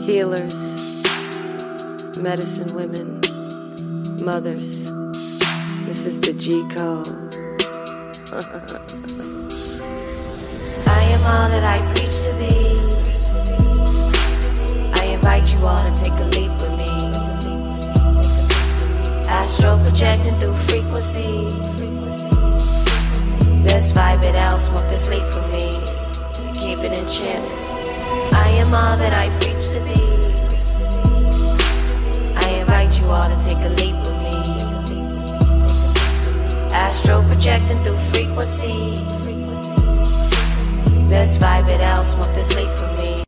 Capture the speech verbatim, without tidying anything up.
healers, medicine women, mothers. This is the G code. I am all that I preach to be. I invite you all to take a leap with me. Astro projecting through frequency. Let's vibe it out, smoke this leaf for me. Keep it enchanted. I am all that I preach to be. I invite you all to take a leap with me. Astro projecting through frequency. Let's vibe it out, smoke this leaf for me.